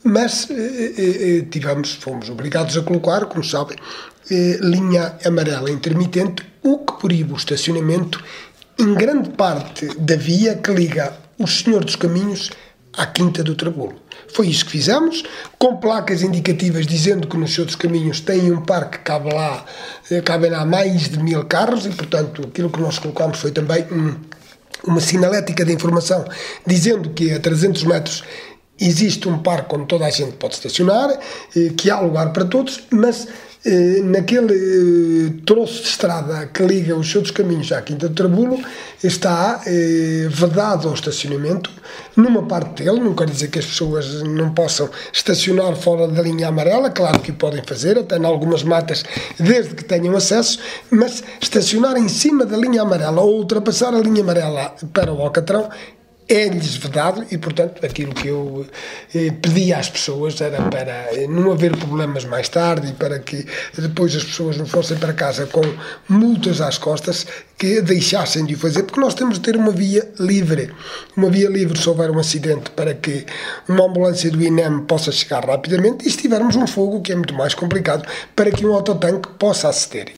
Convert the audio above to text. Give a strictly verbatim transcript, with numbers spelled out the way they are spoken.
mas eh, eh, tivemos, fomos obrigados a colocar, como sabem, eh, linha amarela intermitente, o que proíbe o estacionamento em grande parte da via que liga o Senhor dos Caminhos à Quinta do Trabulo. Foi isso que fizemos, com placas indicativas dizendo que no Senhor dos Caminhos tem um parque que cabe lá, cabem lá mais de mil carros e, portanto, aquilo que nós colocámos foi também um, uma sinalética de informação dizendo que a trezentos metros existe um parque onde toda a gente pode estacionar, que há lugar para todos, mas naquele troço de estrada que liga os seus caminhos à Quinta do Trabulo está eh, vedado ao estacionamento numa parte dele. Não quer dizer que as pessoas não possam estacionar fora da linha amarela, claro que o podem fazer, até em algumas matas, desde que tenham acesso, mas estacionar em cima da linha amarela ou ultrapassar a linha amarela para o Alcatrão é-lhes vedado e, portanto, aquilo que eu eh, pedi às pessoas era para não haver problemas mais tarde e para que depois as pessoas não fossem para casa com multas às costas, que deixassem de o fazer, porque nós temos de ter uma via livre. Uma via livre se houver um acidente para que uma ambulância do I N E M possa chegar rapidamente e se tivermos um fogo, que é muito mais complicado, para que um autotanque possa aceder.